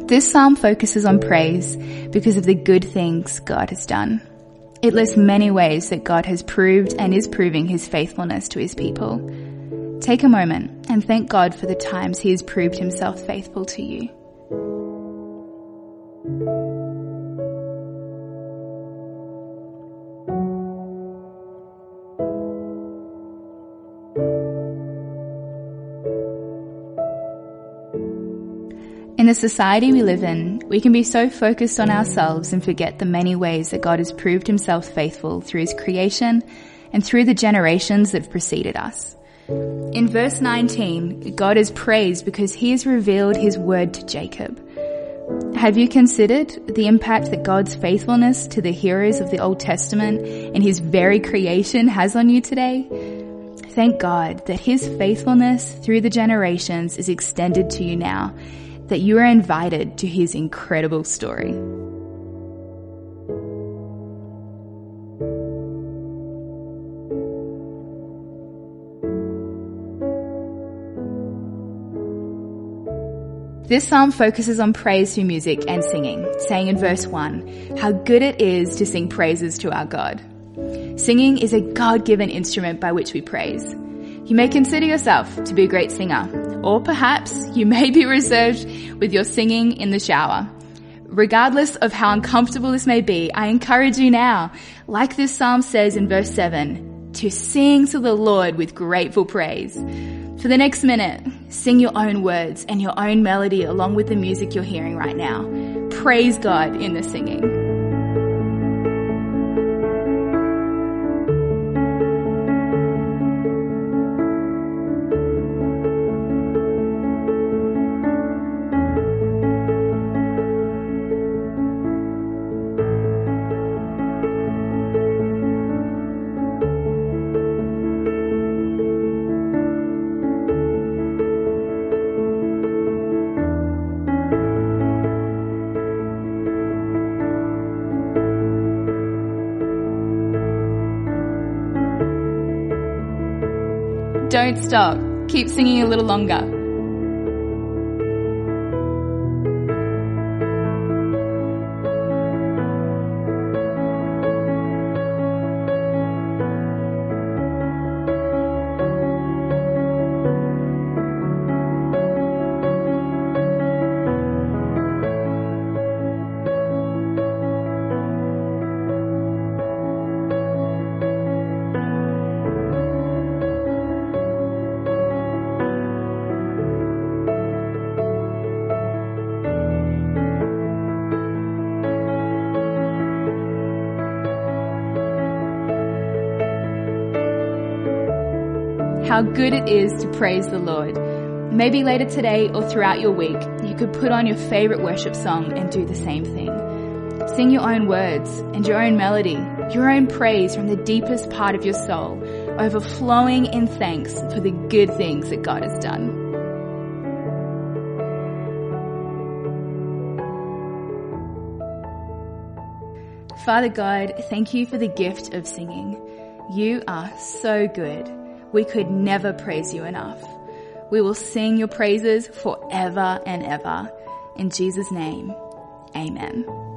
This psalm focuses on praise because of the good things God has done. It lists many ways that God has proved and is proving his faithfulness to his people. Take a moment and thank God for the times he has proved himself faithful to you. In the society we live in, we can be so focused on ourselves and forget the many ways that God has proved himself faithful through his creation and through the generations that have preceded us. In verse 19, God is praised because he has revealed his word to Jacob. Have you considered the impact that God's faithfulness to the heroes of the Old Testament and his very creation has on you today? Thank God that his faithfulness through the generations is extended to you now, that you are invited to his incredible story. This psalm focuses on praise through music and singing, saying in verse 1, how good it is to sing praises to our God. Singing is a God-given instrument by which we praise. You may consider yourself to be a great singer, or perhaps you may be reserved with your singing in the shower. Regardless of how uncomfortable this may be, I encourage you now, like this psalm says in verse 7, to sing to the Lord with grateful praise. For the next minute, sing your own words and your own melody along with the music you're hearing right now. Praise God in the singing. Don't stop. Keep singing a little longer. How good it is to praise the Lord. Maybe later today or throughout your week, you could put on your favorite worship song and do the same thing. Sing your own words and your own melody, your own praise from the deepest part of your soul, overflowing in thanks for the good things that God has done. Father God, thank you for the gift of singing. You are so good. We could never praise you enough. We will sing your praises forever and ever. In Jesus' name, amen.